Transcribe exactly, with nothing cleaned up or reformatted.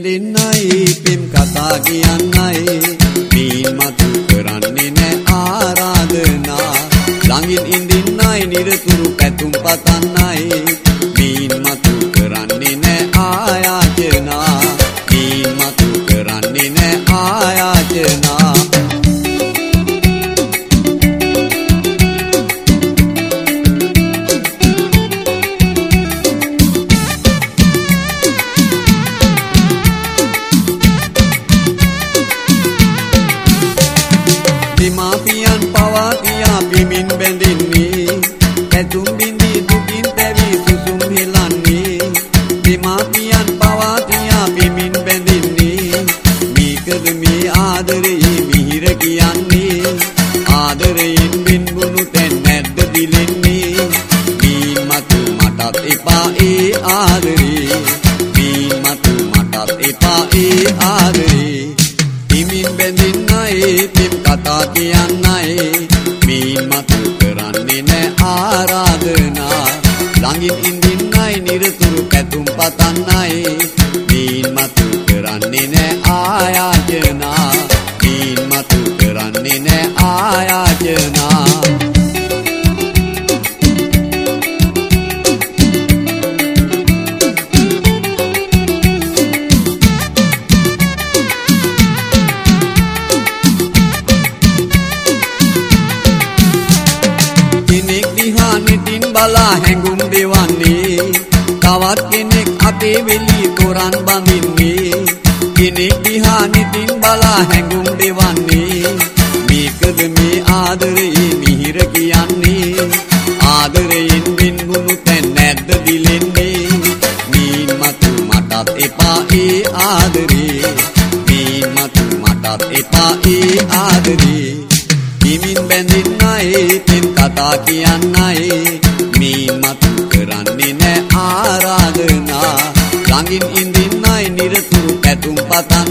බැඳෙන්නයි පෙම් කතා කියන්නයි මීන් මතු කරන්නේ නෑ ආරාධනා ළඟින් ඉඳින්නයි නිරතුරු පැතුම් පතන්නයි මීන් මතු කරන්නේ නෑ ආයාචනා මීන් මතු කරන්නේ නෑ ආයාචනා Mafian pawa tiya bimin bendinni Ketum bindi dukin tevi susum hilanni Mafian pawa tiya bimin bendinni Mikad mi adare mihira kiyanni Adarayin bin bunu ten nedda dilenni Min matu matat epa e adare Min matu matat epa e adare Bimin bendinnayi pem kata කියන්නයි මීන් මතු කරන්නේ නෑ ආරාධනා ළඟින් ඉඳින්නයි නිරතුරු පැතුම් පතන්නයි mean මතු කරන්නේ නෑ ආයාචනා මීන් මතු කරන්නේ නෑ ආයාචනා බලා හැඟුම් දෙවන්නේ තවත් කෙනෙක් අපේ වෙලී තොරන් බඳින්නේ කෙනෙක් දිහා නිතින් බලා හැඟුම් දෙවන්නේ මේකද මේ ආදරේ මිහිර කියන්නේ ආදරයෙන් බින්ගුණු තැන් නැද්ද දිලෙන්නේ මීන් මතු මටත් එපා ඒ ආදරේ මීන් මතු මටත් එපා ඒ ආදරේ හිමින් බැඳින්නයි පෙම් කතා කියන්නයි මීන් මතු කරන්නේ නෑ ආරාධනා ළඟින් ඉඳින්නයි නිරතුරු පැතුම් පතන්